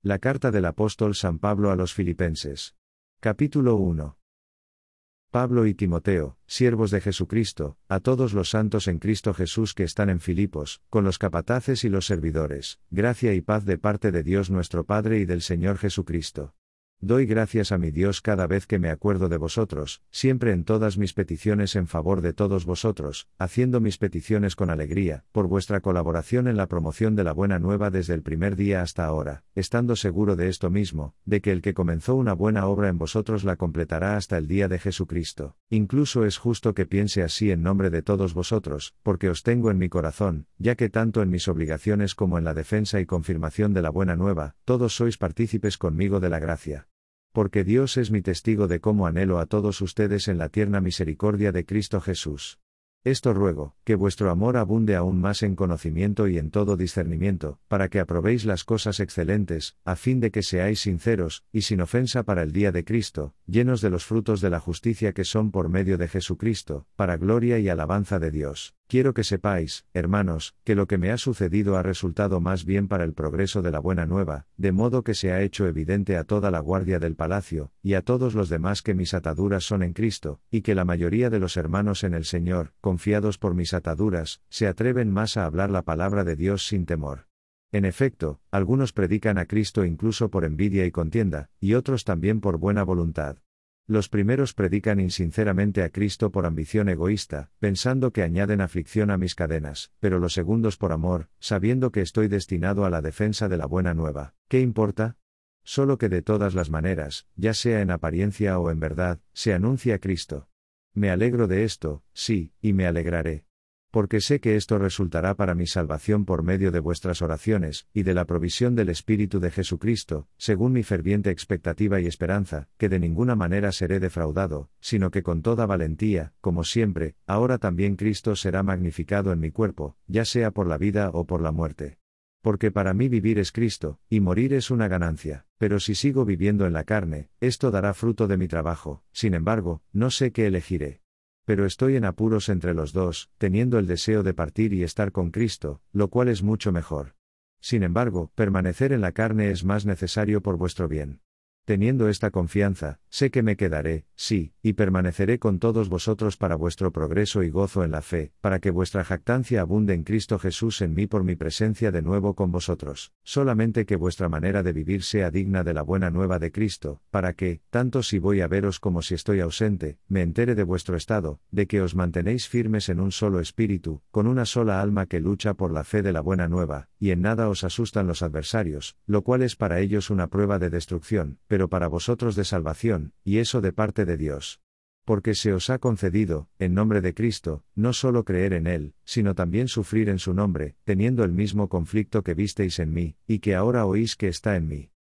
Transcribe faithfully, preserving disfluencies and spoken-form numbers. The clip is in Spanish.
La carta del apóstol San Pablo a los Filipenses. Capítulo uno. Pablo y Timoteo, siervos de Jesucristo, a todos los santos en Cristo Jesús que están en Filipos, con los capataces y los servidores, gracia y paz de parte de Dios nuestro Padre y del Señor Jesucristo. Doy gracias a mi Dios cada vez que me acuerdo de vosotros, siempre en todas mis peticiones en favor de todos vosotros, haciendo mis peticiones con alegría, por vuestra colaboración en la promoción de la buena nueva desde el primer día hasta ahora, estando seguro de esto mismo, de que el que comenzó una buena obra en vosotros la completará hasta el día de Jesucristo. Incluso es justo que piense así en nombre de todos vosotros, porque os tengo en mi corazón, ya que tanto en mis obligaciones como en la defensa y confirmación de la buena nueva, todos sois partícipes conmigo de la gracia. Porque Dios es mi testigo de cómo anhelo a todos ustedes en la tierna misericordia de Cristo Jesús. Esto ruego, que vuestro amor abunde aún más en conocimiento y en todo discernimiento, para que aprobéis las cosas excelentes, a fin de que seáis sinceros, y sin ofensa para el día de Cristo, llenos de los frutos de la justicia que son por medio de Jesucristo, para gloria y alabanza de Dios. Quiero que sepáis, hermanos, que lo que me ha sucedido ha resultado más bien para el progreso de la buena nueva, de modo que se ha hecho evidente a toda la guardia del palacio, y a todos los demás que mis ataduras son en Cristo, y que la mayoría de los hermanos en el Señor, confiados por mis ataduras, se atreven más a hablar la palabra de Dios sin temor. En efecto, algunos predican a Cristo incluso por envidia y contienda, y otros también por buena voluntad. Los primeros predican insinceramente a Cristo por ambición egoísta, pensando que añaden aflicción a mis cadenas, pero los segundos por amor, sabiendo que estoy destinado a la defensa de la buena nueva. ¿Qué importa? Solo que de todas las maneras, ya sea en apariencia o en verdad, se anuncia a Cristo. Me alegro de esto, sí, y me alegraré. Porque sé que esto resultará para mi salvación por medio de vuestras oraciones, y de la provisión del Espíritu de Jesucristo, según mi ferviente expectativa y esperanza, que de ninguna manera seré defraudado, sino que con toda valentía, como siempre, ahora también Cristo será magnificado en mi cuerpo, ya sea por la vida o por la muerte. Porque para mí vivir es Cristo, y morir es una ganancia, pero si sigo viviendo en la carne, esto dará fruto de mi trabajo, sin embargo, no sé qué elegiré. Pero estoy en apuros entre los dos, teniendo el deseo de partir y estar con Cristo, lo cual es mucho mejor. Sin embargo, permanecer en la carne es más necesario por vuestro bien. Teniendo esta confianza, sé que me quedaré, sí, y permaneceré con todos vosotros para vuestro progreso y gozo en la fe, para que vuestra jactancia abunde en Cristo Jesús en mí por mi presencia de nuevo con vosotros, solamente que vuestra manera de vivir sea digna de la buena nueva de Cristo, para que, tanto si voy a veros como si estoy ausente, me entere de vuestro estado, de que os mantenéis firmes en un solo espíritu, con una sola alma que lucha por la fe de la buena nueva, y en nada os asustan los adversarios, lo cual es para ellos una prueba de destrucción, pero para vosotros de salvación, y eso de parte de Dios. Porque se os ha concedido, en nombre de Cristo, no solo creer en Él, sino también sufrir en su nombre, teniendo el mismo conflicto que visteis en mí, y que ahora oís que está en mí.